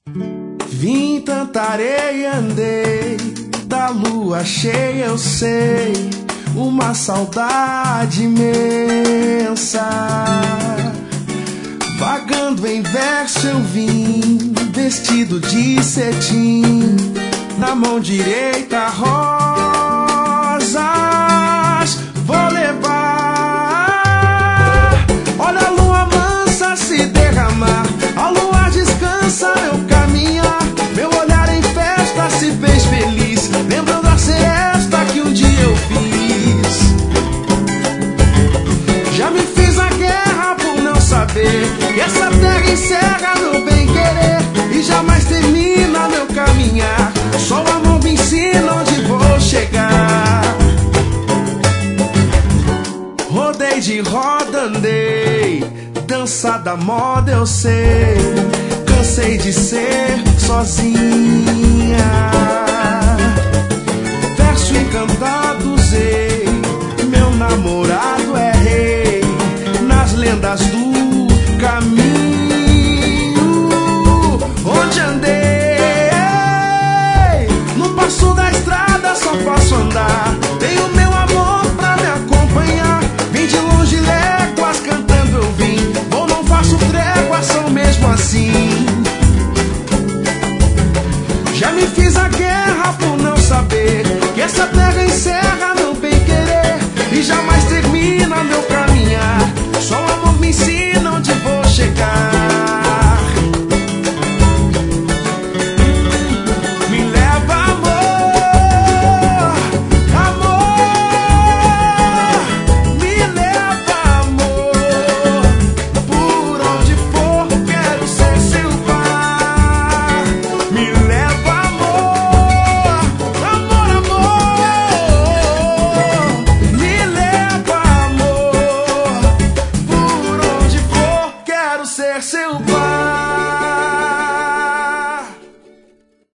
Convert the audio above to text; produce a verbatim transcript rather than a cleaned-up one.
Vim tanta areia, andei, da lua cheia eu sei, uma saudade imensa. Vagando em verso eu vim, vestido de cetim, na mão direita rosas vou levar. Olha a lua mansa se derramar, a lua descansa meu caminhar, meu olhar em festa se fez feliz, lembrando a seresta que um dia eu fiz. Já me fiz a guerra por não saber que essa terra encerra meu bem-querer e jamais termina meu caminhar. Só o amor me ensina onde vou chegar. Rodei de roda, andei, dança da moda eu sei, cansei de ser sozinha. Verso encantado usei, meu namorado é rei, nas lendas do caminho onde andei. No passo da estrada só posso andar, tenho meu amor pra me acompanhar. Vim de longe léguas cantando eu vim, ou não faço trégua, são mesmo assim. Já me fiz a guerra por não saber que essa terra encerra meu bem-querer e jamais termina meu caminhar. Só o amor me ensina onde vou chegar. Me leva amor, amor, me leva amor, por onde for quero ser seu par. Me leva amor, amor, amor, me leva amor, por onde for quero ser seu par.